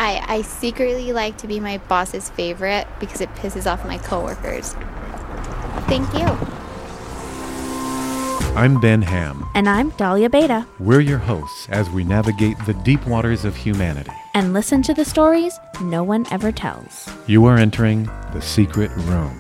Hi, I secretly like to be my boss's favorite because it pisses off my coworkers. Thank you. I'm Ben Ham. And I'm Dahlia Beta. We're your hosts as we navigate the deep waters of humanity. And listen to the stories no one ever tells. You are entering The Secret Room.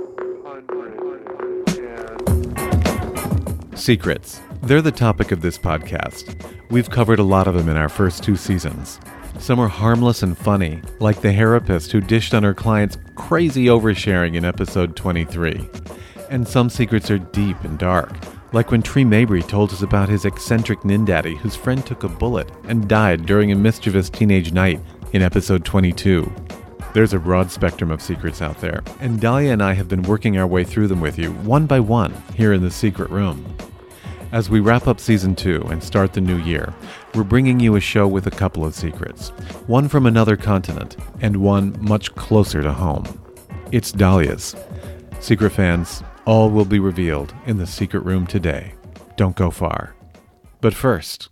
Secrets. They're the topic of this podcast. We've covered a lot of them in our first 2 seasons. Some are harmless and funny, like the therapist who dished on her client's crazy oversharing in episode 23. And some secrets are deep and dark, like when Tree Mabry told us about his eccentric nindaddy whose friend took a bullet and died during a mischievous teenage night in episode 22. There's a broad spectrum of secrets out there, and Dahlia and I have been working our way through them with you, one by one, here in The Secret Room. As we wrap up Season 2 and start the new year, we're bringing you a show with a couple of secrets, one from another continent, and one much closer to home. It's Dahlia's. Secret fans, all will be revealed in The Secret Room today. Don't go far. But first,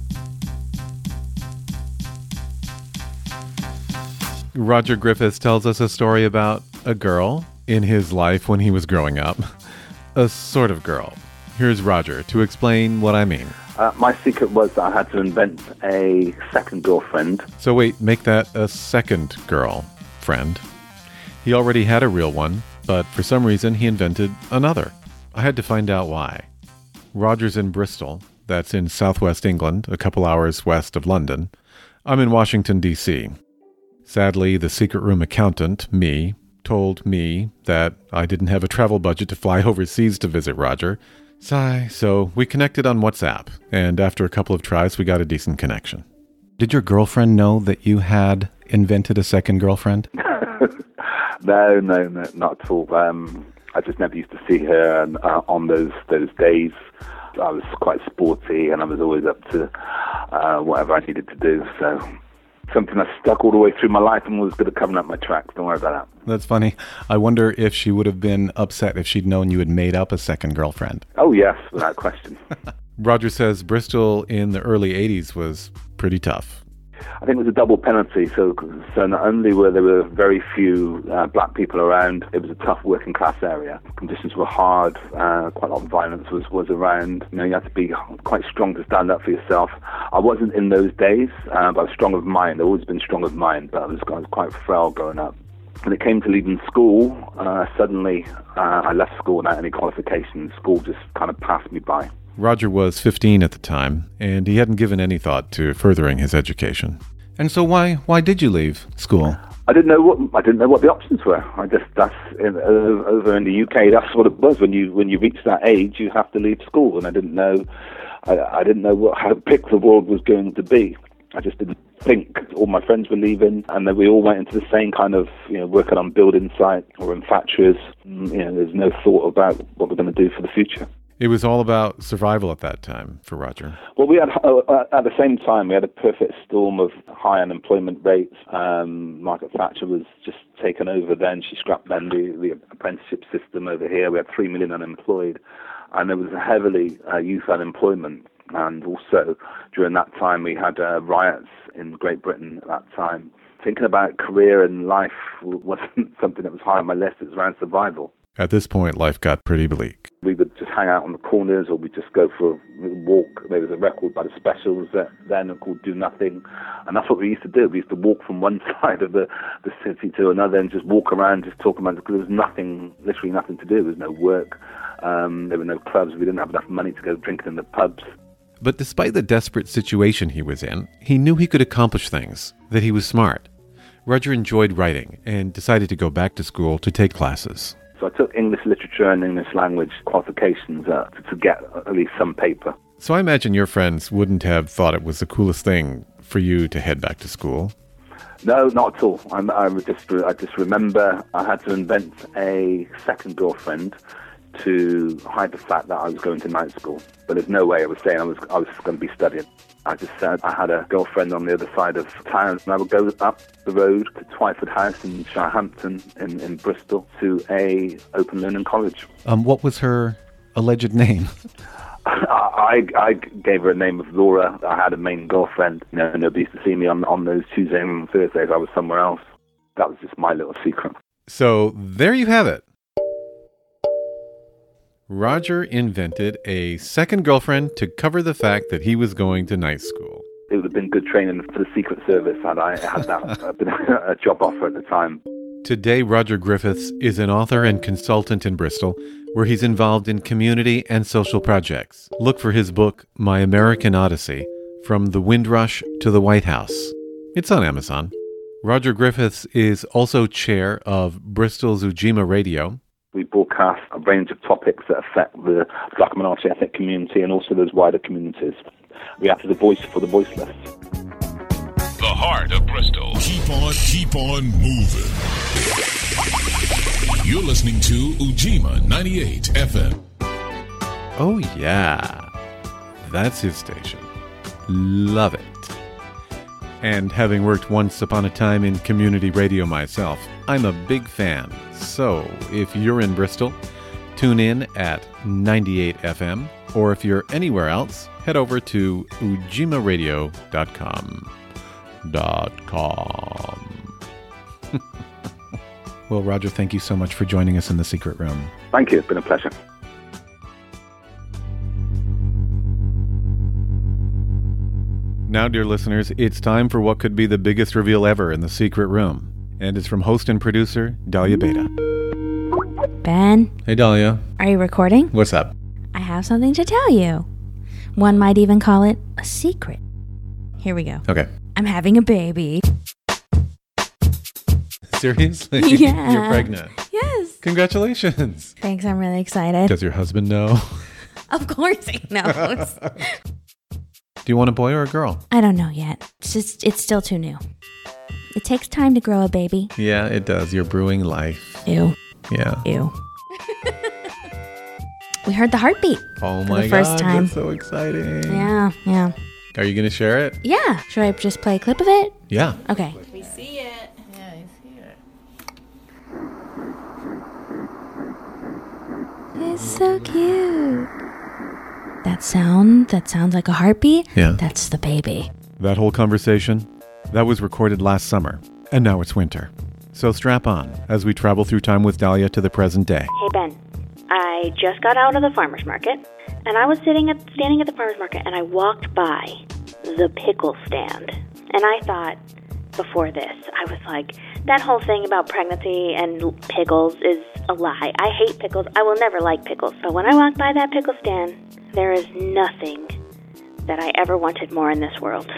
Roger Griffiths tells us a story about a girl in his life when he was growing up. A sort of girl. Here's Roger to explain what I mean. My secret was that I had to invent a second girlfriend. So wait, make that a second girlfriend. He already had a real one, but for some reason he invented another. I had to find out why. Roger's in Bristol. That's in southwest England, a couple hours west of London. I'm in Washington, D.C. Sadly, the Secret Room accountant, me, told me that I didn't have a travel budget to fly overseas to visit Roger. Sigh. So we connected on WhatsApp, and after a couple of tries, we got a decent connection. Did your girlfriend know that you had invented a second girlfriend? No, not at all. I just never used to see her on those days. I was quite sporty, and I was always up to whatever I needed to do, so something that stuck all the way through my life and was going to cover up my tracks. Don't worry about that. That's funny. I wonder if she would have been upset if she'd known you had made up a second girlfriend. Oh, yes, without question. Roger says Bristol in the early 80s was pretty tough. I think it was a double penalty. So not only were there very few black people around, it was a tough working class area. Conditions were hard. Quite a lot of violence was around. You had to be quite strong to stand up for yourself. I wasn't in those days, but I was strong of mind. I've always been strong of mind, but I was quite frail growing up. When it came to leaving school, suddenly I left school without any qualifications. School just kind of passed me by. Roger was 15 at the time, and he hadn't given any thought to furthering his education. And so why did you leave school? I didn't know what the options were. Over in the UK, that's what it was. When you reach that age, you have to leave school, and I didn't know how big the world was going to be. I just didn't think. All my friends were leaving, and then we all went into the same kind of, working on building site or in factories. There's no thought about what we're going to do for the future. It was all about survival at that time for Roger. Well, we had at the same time we had a perfect storm of high unemployment rates. Margaret Thatcher was just taken over. Then she scrapped the apprenticeship system over here. We had 3 million unemployed, and there was heavily youth unemployment. And also during that time we had riots in Great Britain at that time. Thinking about career and life wasn't something that was high on my list. It was around survival. At this point, life got pretty bleak. We would just hang out on the corners, or we'd just go for a walk. There was a record by the Specials then called Do Nothing, and that's what we used to do. We used to walk from one side of the city to another and just walk around, just talk about it, because there was literally nothing to do. There was no work. There were no clubs. We didn't have enough money to go drinking in the pubs. But despite the desperate situation he was in, he knew he could accomplish things, that he was smart. Roger enjoyed writing and decided to go back to school to take classes. So I took English literature and English language qualifications to get at least some paper. So I imagine your friends wouldn't have thought it was the coolest thing for you to head back to school. No, not at all. I just remember I had to invent a second girlfriend to hide the fact that I was going to night school. But there's no way I was saying I was going to be studying. I just said I had a girlfriend on the other side of town, and I would go up the road to Twyford House in Shirehampton in Bristol to a open learning college. What was her alleged name? I gave her a name of Laura. I had a main girlfriend. Nobody used to see me on those Tuesdays and Thursdays. I was somewhere else. That was just my little secret. So there you have it. Roger invented a second girlfriend to cover the fact that he was going to night school. It would have been good training for the Secret Service had I had that been a job offer at the time. Today, Roger Griffiths is an author and consultant in Bristol, where he's involved in community and social projects. Look for his book, My American Odyssey, From the Windrush to the White House. It's on Amazon. Roger Griffiths is also chair of Bristol's Ujima Radio. We broadcast a range of topics that affect the Black minority ethnic community and also those wider communities. We act as a voice for the voiceless. The heart of Bristol. Keep on moving. You're listening to Ujima 98 FM. Oh yeah, that's his station. Love it. And having worked once upon a time in community radio myself, I'm a big fan. So if you're in Bristol, tune in at 98 FM, or if you're anywhere else, head over to ujimaradio.com. Well, Roger, thank you so much for joining us in the secret room. Thank you. It's been a pleasure. Now, dear listeners, it's time for what could be the biggest reveal ever in the secret room. And it's from host and producer, Dahlia Beta. Ben, Hey, Dahlia. are you recording? What's up? I have something to tell you. One might even call it a secret. Here we go. Okay. I'm having a baby. Seriously? Yeah. You're pregnant? Yes. Congratulations. Thanks, I'm really excited. Does your husband know? Of course he knows. Do you want a boy or a girl? I don't know yet. It's still too new. It takes time to grow a baby. Yeah, it does. You're brewing life. Ew. Yeah. Ew. We heard the heartbeat. Oh for my the first God, time. that's so exciting. Yeah. Are you going to share it? Yeah. Should I just play a clip of it? Yeah. Okay. We see it. Yeah, I see it. It's so cute. That sounds like a heartbeat. Yeah. That's the baby. That whole conversation, that was recorded last summer, and now it's winter. So strap on as we travel through time with Dahlia to the present day. Hey, Ben. I just got out of the farmer's market, and I was standing at the farmer's market, and I walked by the pickle stand. And I thought, before this, I was like, that whole thing about pregnancy and pickles is a lie. I hate pickles. I will never like pickles. But when I walked by that pickle stand, there is nothing that I ever wanted more in this world.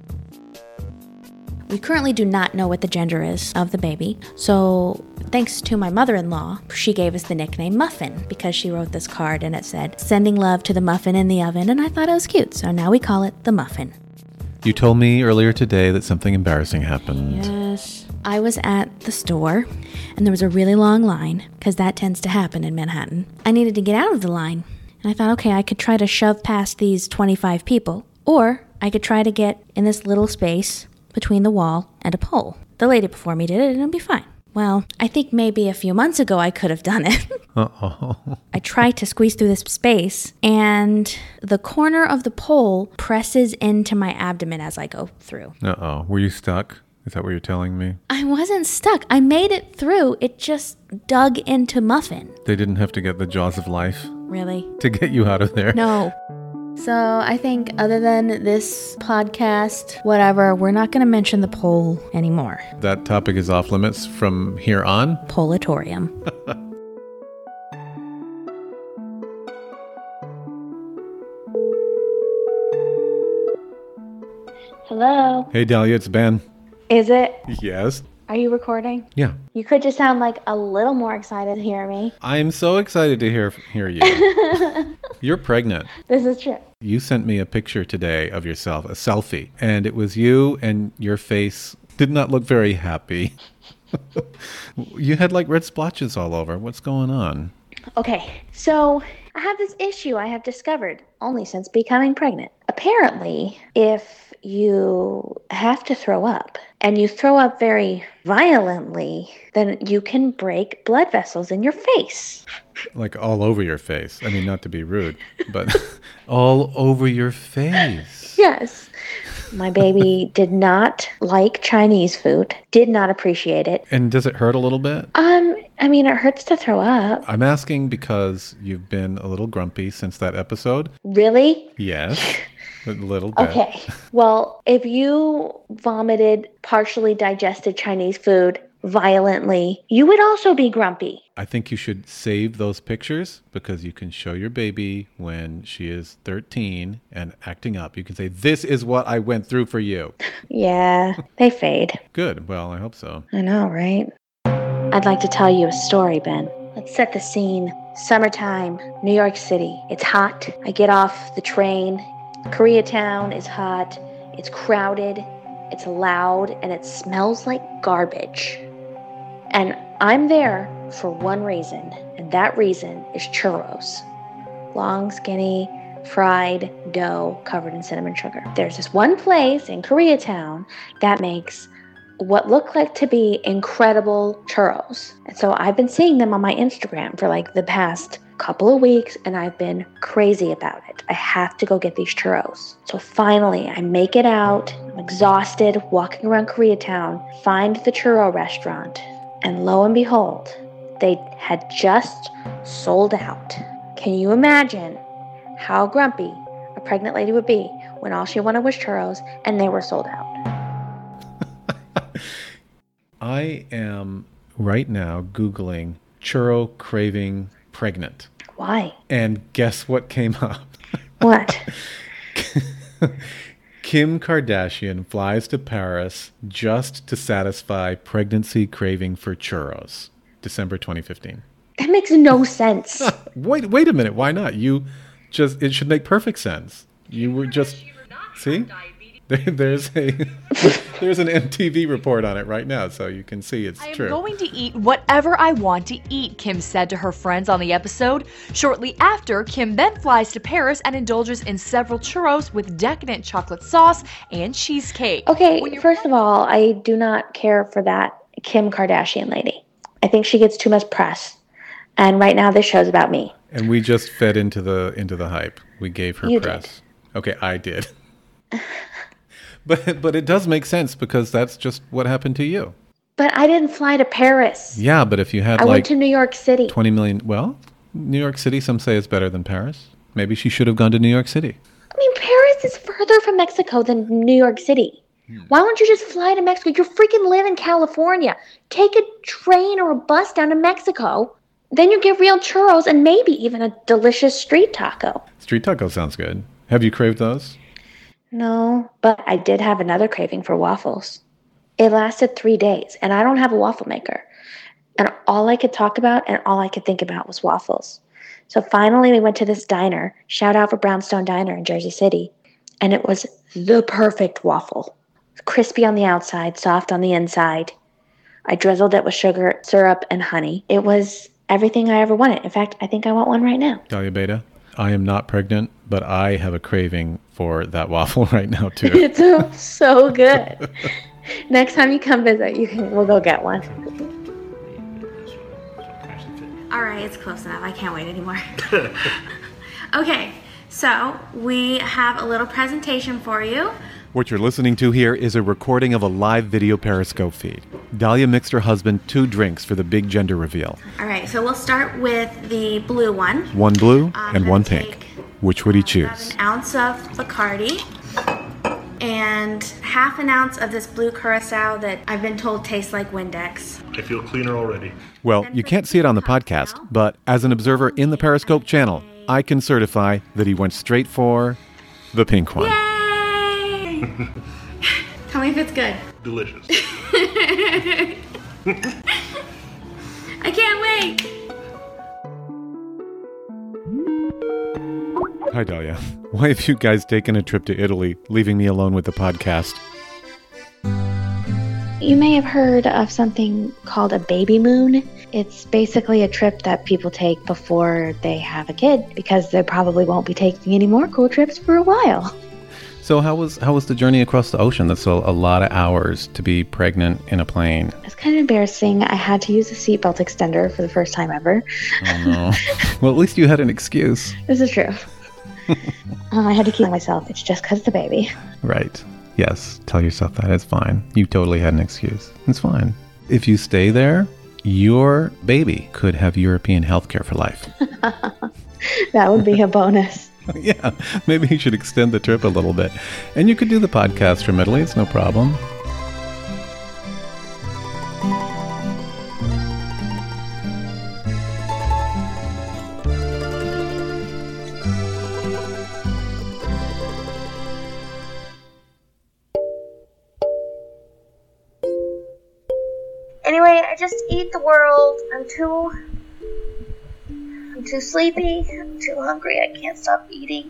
We currently do not know what the gender is of the baby, so thanks to my mother-in-law, she gave us the nickname Muffin because she wrote this card and it said, "Sending love to the muffin in the oven," and I thought it was cute, so now we call it the Muffin. You told me earlier today that something embarrassing happened. Yes. I was at the store, and there was a really long line, because that tends to happen in Manhattan. I needed to get out of the line, and I thought, okay, I could try to shove past these 25 people, or I could try to get in this little space between the wall and a pole. The lady before me did it, and it'll be fine. Well, I think maybe a few months ago I could have done it. Uh-oh. I tried to squeeze through this space, and the corner of the pole presses into my abdomen as I go through. Uh-oh. Were you stuck? Is that what you're telling me? I wasn't stuck. I made it through. It just dug into Muffin. They didn't have to get the jaws of life Really? to get you out of there? No. So I think other than this podcast, whatever, we're not going to mention the pole anymore. That topic is off limits from here on? Polatorium. Hello? Hey, Dahlia, it's Ben. Is it? Yes? Are you recording? Yeah. You could just sound like a little more excited to hear me. I'm so excited to hear you. You're pregnant. This is true. You sent me a picture today of yourself, a selfie, and it was you and your face did not look very happy. You had like red splotches all over. What's going on? Okay, so I have this issue I have discovered only since becoming pregnant. Apparently, if you have to throw up and you throw up very violently, then you can break blood vessels in your face. Like all over your face. I mean, not to be rude, but all over your face. Yes. My baby did not like Chinese food, did not appreciate it. And does it hurt a little bit? I mean, it hurts to throw up. I'm asking because you've been a little grumpy since that episode. Really? Yes, a little bit. Okay. Well, if you vomited partially digested Chinese food violently, you would also be grumpy. I think you should save those pictures because you can show your baby when she is 13 and acting up. You can say, this is what I went through for you. Yeah, they fade. Good. Well, I hope so. I know, right? I'd like to tell you a story, Ben. Let's set the scene. Summertime, New York City. It's hot. I get off the train. Koreatown is hot. It's crowded. It's loud. And it smells like garbage. And I'm there for one reason. And that reason is churros. Long, skinny, fried dough covered in cinnamon sugar. There's this one place in Koreatown that makes what look like to be incredible churros. And so I've been seeing them on my Instagram for like the past couple of weeks, and I've been crazy about it. I have to go get these churros. So finally, I make it out. I'm exhausted, walking around Koreatown, find the churro restaurant, and lo and behold, they had just sold out. Can you imagine how grumpy a pregnant lady would be when all she wanted was churros and they were sold out? I am right now Googling churro craving pregnant. Why? And guess what came up? What? Kim Kardashian flies to Paris just to satisfy pregnancy craving for churros. December 2015. That makes no sense. Wait a minute. Why not? It should make perfect sense. You were just, see? There's an MTV report on it right now, so you can see it's true. I'm going to eat whatever I want to eat, Kim said to her friends on the episode. Shortly after, Kim then flies to Paris and indulges in several churros with decadent chocolate sauce and cheesecake. Okay, first of all, I do not care for that Kim Kardashian lady. I think she gets too much press. And right now this show's about me. And we just fed into the hype. We gave her press. Did. Okay, I did. But it does make sense because that's just what happened to you. But I didn't fly to Paris. Yeah, but if you had I went to New York City. 20 million, well, New York City, some say is better than Paris. Maybe she should have gone to New York City. I mean, Paris is further from Mexico than New York City. Why don't you just fly to Mexico? You freaking live in California. Take a train or a bus down to Mexico. Then you get real churros and maybe even a delicious street taco. Street taco sounds good. Have you craved those? No, but I did have another craving for waffles. It lasted 3 days, and I don't have a waffle maker. And all I could talk about and all I could think about was waffles. So finally we went to this diner, shout out for Brownstone Diner in Jersey City, and it was the perfect waffle. Crispy on the outside, soft on the inside. I drizzled it with sugar, syrup, and honey. It was everything I ever wanted. In fact, I think I want one right now. Dahlia Beta, I am not pregnant, but I have a craving for that waffle right now, too. It's so good. Next time you come visit, we'll go get one. All right, it's close enough. I can't wait anymore. Okay, so we have a little presentation for you. What you're listening to here is a recording of a live video Periscope feed. Dahlia mixed her husband 2 drinks for the big gender reveal. All right, so we'll start with the blue one. 1 blue and 1 pink. Which would he choose? An ounce of Bacardi and half an ounce of this blue curacao that I've been told tastes like Windex. I feel cleaner already. Well, you can't see it on the podcast, but as an observer in the Periscope channel, I can certify that he went straight for the pink one. Yay! Tell me if it's good. Delicious. I can't wait. Hi, Dahlia. Why have you guys taken a trip to Italy, leaving me alone with the podcast? You may have heard of something called a baby moon. It's basically a trip that people take before they have a kid because they probably won't be taking any more cool trips for a while. So how was the journey across the ocean? That's a lot of hours to be pregnant in a plane. It's kind of embarrassing. I had to use a seatbelt extender for the first time ever. Oh, no. Well, at least you had an excuse. This is true. I had to keep myself. It's just because the baby. Right. Yes. Tell yourself that. It's fine. You totally had an excuse. It's fine. If you stay there, your baby could have European healthcare for life. That would be a bonus. Yeah, maybe you should extend the trip a little bit. And you could do the podcast from Italy. It's no problem. Anyway, I just eat the world. I'm too sleepy. I'm too hungry. I can't stop eating.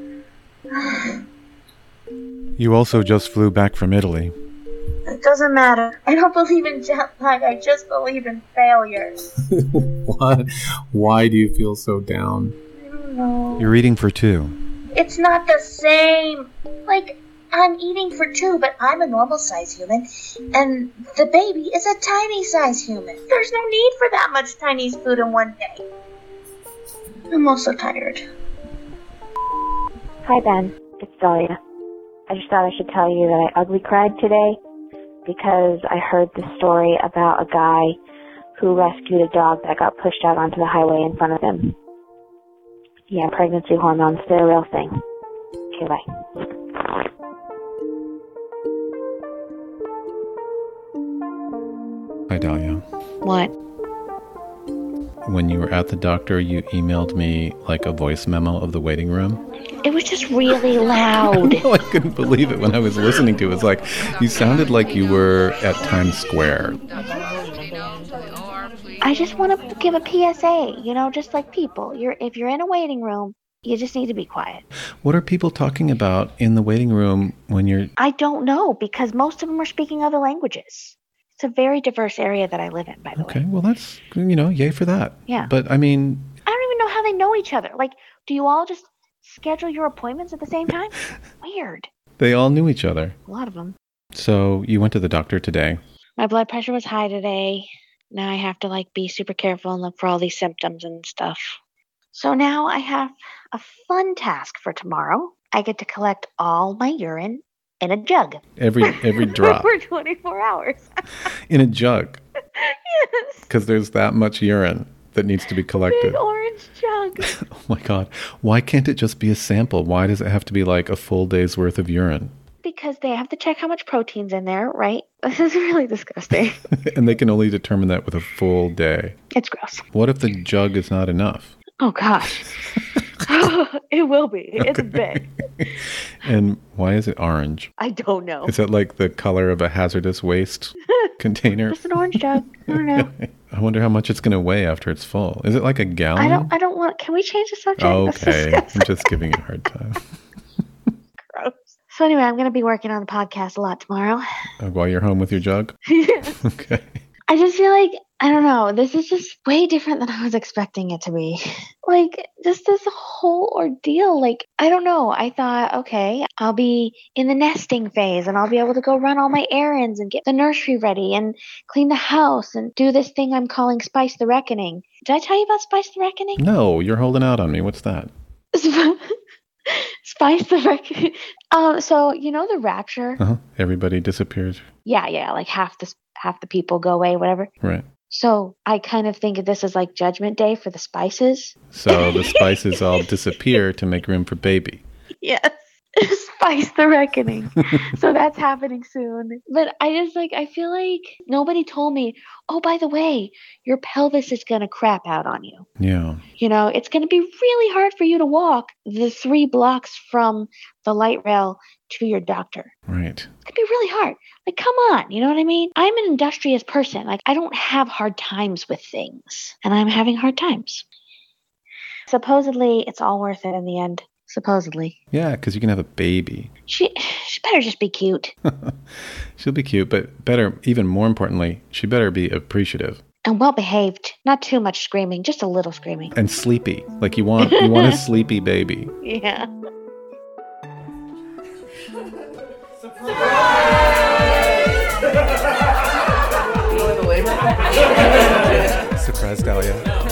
You also just flew back from Italy. It doesn't matter. I don't believe in jet lag. I just believe in failure. What? Why do you feel so down? I don't know. You're eating for two. It's not the same. Like, I'm eating for two, but I'm a normal-sized human, and the baby is a tiny-sized human. There's no need for that much Chinese food in one day. I'm also tired. Hi, Ben. It's Dahlia. I just thought I should tell you that I ugly cried today because I heard this story about a guy who rescued a dog that got pushed out onto the highway in front of him. Yeah, pregnancy hormones, they're a real thing. Okay, bye. Hi, Dahlia. What? When you were at the doctor, you emailed me like a voice memo of the waiting room. It was just really loud. No, I couldn't believe it when I was listening to it. It was like, you sounded like you were at Times Square. I just want to give a PSA, just like people. If you're in a waiting room, you just need to be quiet. What are people talking about in the waiting room when you're... I don't know, because most of them are speaking other languages. It's a very diverse area that I live in, by the way. Okay, well, that's, yay for that. Yeah. But, I mean... I don't even know how they know each other. Like, do you all just schedule your appointments at the same time? Weird. They all knew each other. A lot of them. So, you went to the doctor today. My blood pressure was high today. Now I have to, be super careful and look for all these symptoms and stuff. So now I have a fun task for tomorrow. I get to collect all my urine in a jug. Every drop. For 24 hours. In a jug. Yes. Because there's that much urine that needs to be collected. Big orange jug. Oh my God. Why can't it just be a sample? Why does it have to be like a full day's worth of urine? Because they have to check how much protein's in there, right? This is really disgusting. And they can only determine that with a full day. It's gross. What if the jug is not enough? Oh, gosh. It will be. Okay. It's big. And why is it orange? I don't know. Is that like the color of a hazardous waste container? Just an orange jug. I don't know. I wonder how much it's going to weigh after it's full. Is it like a gallon? I don't want... Can we change the subject? Okay. I'm just giving you a hard time. Gross. So anyway, I'm going to be working on the podcast a lot tomorrow. While you're home with your jug? Yes. Okay. I just feel like, I don't know, this is just way different than I was expecting it to be. Just this whole ordeal. I don't know. I thought, okay, I'll be in the nesting phase and I'll be able to go run all my errands and get the nursery ready and clean the house and do this thing I'm calling Spice the Reckoning. Did I tell you about Spice the Reckoning? No, you're holding out on me. What's that? Spice the Reckoning. So, the Rapture? Uh-huh. Everybody disappears. Yeah, half the people go away, whatever. Right. So I kind of think of this as like Judgment Day for the spices. So the spices all disappear to make room for baby. Yes. Spice the Reckoning. So that's happening soon. But I feel like nobody told me, oh, by the way, your pelvis is going to crap out on you. Yeah. It's going to be really hard for you to walk the 3 blocks from the light rail to your doctor. Right. It's going to be really hard. Come on. You know what I mean? I'm an industrious person. I don't have hard times with things. And I'm having hard times. Supposedly, it's all worth it in the end. Supposedly. Yeah, because you can have a baby. She better just be cute. She'll be cute, but better, even more importantly, she better be appreciative. And well behaved. Not too much screaming, just a little screaming. And sleepy. Like you want a sleepy baby. Yeah. Surprise, Dahlia.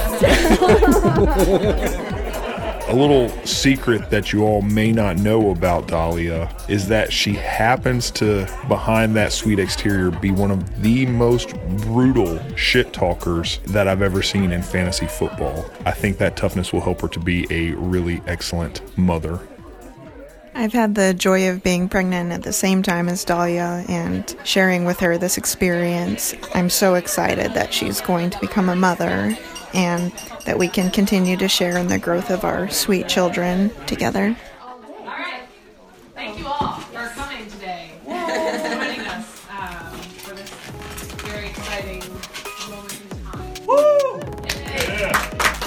A little secret that you all may not know about Dahlia is that she happens to, behind that sweet exterior, be one of the most brutal shit talkers that I've ever seen in fantasy football. I think that toughness will help her to be a really excellent mother. I've had the joy of being pregnant at the same time as Dahlia and sharing with her this experience. I'm so excited that she's going to become a mother and that we can continue to share in the growth of our sweet children together. All right. Thank you all for coming today. Joining us for this very exciting moment in time. Woo! Yeah.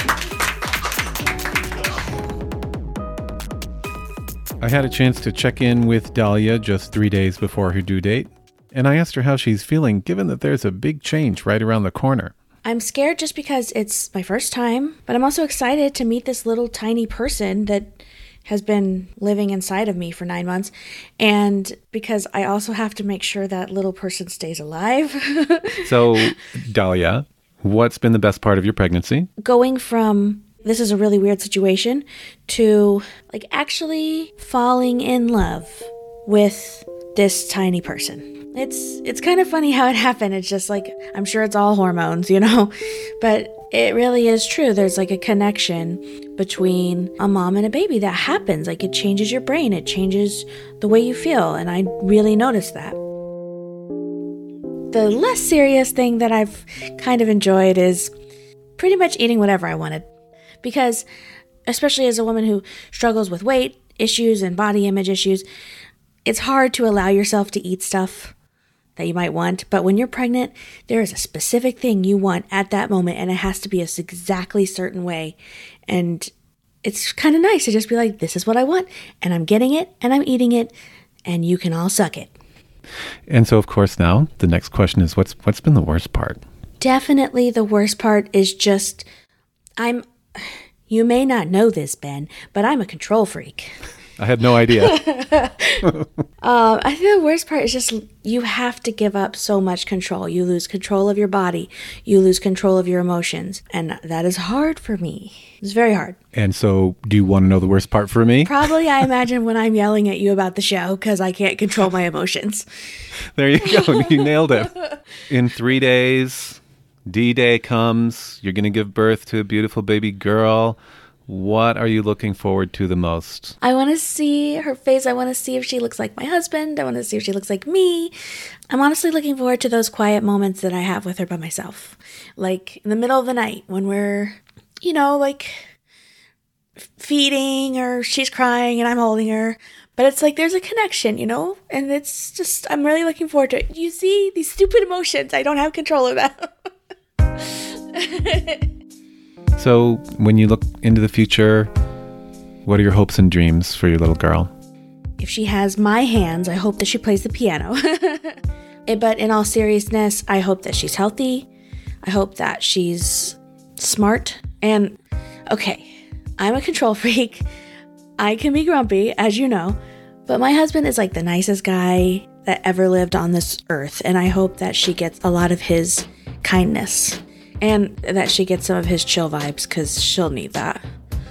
I had a chance to check in with Dahlia just 3 days before her due date, and I asked her how she's feeling given that there's a big change right around the corner. I'm scared just because it's my first time, but I'm also excited to meet this little tiny person that has been living inside of me for 9 months, and because I also have to make sure that little person stays alive. So, Dahlia, what's been the best part of your pregnancy? Going from this is a really weird situation to like actually falling in love with this tiny person. It's kind of funny how it happened. It's just like, I'm sure it's all hormones, you know, but it really is true. There's like a connection between a mom and a baby that happens. Like it changes your brain. It changes the way you feel. And I really noticed that. The less serious thing that I've kind of enjoyed is pretty much eating whatever I wanted. Because especially as a woman who struggles with weight issues and body image issues, it's hard to allow yourself to eat stuff that you might want. But when you're pregnant, there is a specific thing you want at that moment, and it has to be a exactly certain way. And it's kind of nice to just be like, this is what I want, and I'm getting it, and I'm eating it, and you can all suck it. And so, of course, now the next question is, what's been the worst part? Definitely the worst part is just, you may not know this, Ben, but I'm a control freak. I had no idea. I think the worst part is just you have to give up so much control. You lose control of your body. You lose control of your emotions. And that is hard for me. It's very hard. And so do you want to know the worst part for me? Probably, I imagine, when I'm yelling at you about the show because I can't control my emotions. There you go. You nailed it. In 3 days, D-Day comes. You're going to give birth to a beautiful baby girl. What are you looking forward to the most? I want to see her face. I want to see if she looks like my husband. I want to see if she looks like me. I'm honestly looking forward to those quiet moments that I have with her by myself. Like in the middle of the night when we're, you know, like feeding or she's crying and I'm holding her. But it's like there's a connection, you know? And it's just, I'm really looking forward to it. You see, these stupid emotions, I don't have control of that. So, when you look into the future, what are your hopes and dreams for your little girl? If she has my hands, I hope that she plays the piano. But in all seriousness, I hope that she's healthy. I hope that she's smart. And, okay, I'm a control freak. I can be grumpy, as you know. But my husband is like the nicest guy that ever lived on this earth. And I hope that she gets a lot of his kindness. And that she gets some of his chill vibes, because she'll need that.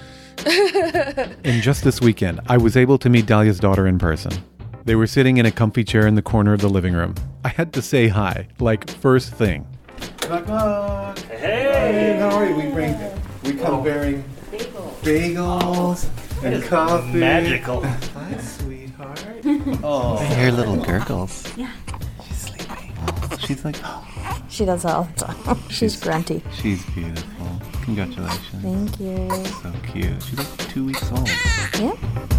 And just this weekend, I was able to meet Dahlia's daughter in person. They were sitting in a comfy chair in the corner of the living room. I had to say hi, like first thing. Knock, knock. Hey, how are you? We come bearing bagels and coffee. Magical. Hi, sweetheart. Oh, I hear little gurgles. Yeah. She's sleeping. She's like, she does that all the time. She's grunty. She's beautiful. Congratulations. Thank you. So cute. She's like 2 weeks old. Yeah.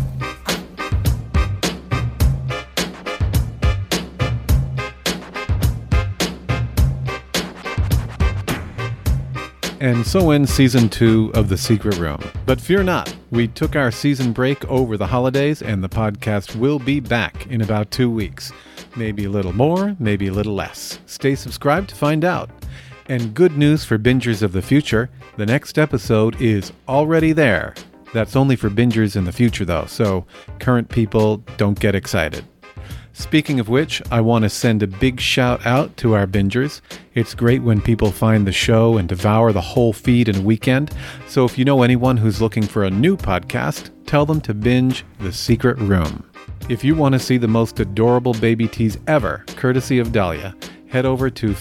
And so ends season 2 of The Secret Room. But fear not, we took our season break over the holidays, and the podcast will be back in about 2 weeks. Maybe a little more, maybe a little less. Stay subscribed to find out. And good news for bingers of the future, the next episode is already there. That's only for bingers in the future though, so current people don't get excited. Speaking of which, I want to send a big shout out to our bingers. It's great when people find the show and devour the whole feed in a weekend. So if you know anyone who's looking for a new podcast, tell them to binge The Secret Room. If you want to see the most adorable baby teas ever, courtesy of Dahlia, head over to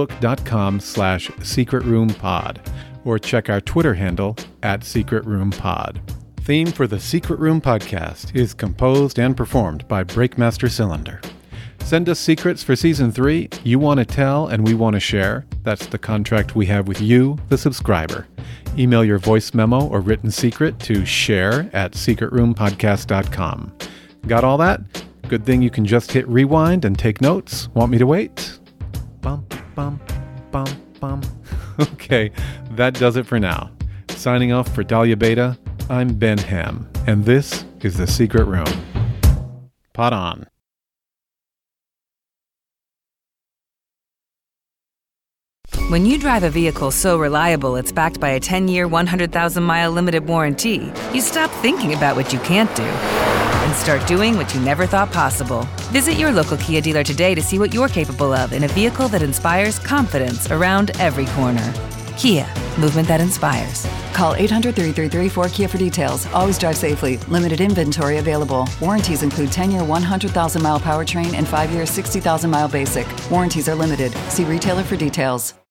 facebook.com/secretroompod or check our Twitter handle @secretroompod. Theme for the Secret Room podcast is composed and performed by Breakmaster Cylinder. Send us secrets for Season 3 you want to tell and we want to share. That's the contract we have with you, the subscriber. Email your voice memo or written secret to share@secretroompodcast.com. Got all that? Good thing you can just hit rewind and take notes. Want me to wait? Bum, bum, bum, bum. Okay, that does it for now. Signing off for Dahlia Beta, I'm Ben Ham, and this is The Secret Room. Pot on. When you drive a vehicle so reliable it's backed by a 10-year, 100,000-mile limited warranty, you stop thinking about what you can't do and start doing what you never thought possible. Visit your local Kia dealer today to see what you're capable of in a vehicle that inspires confidence around every corner. Kia, movement that inspires. Call 800-333-4KIA for details. Always drive safely. Limited inventory available. Warranties include 10-year, 100,000-mile powertrain and 5-year, 60,000-mile basic. Warranties are limited. See retailer for details.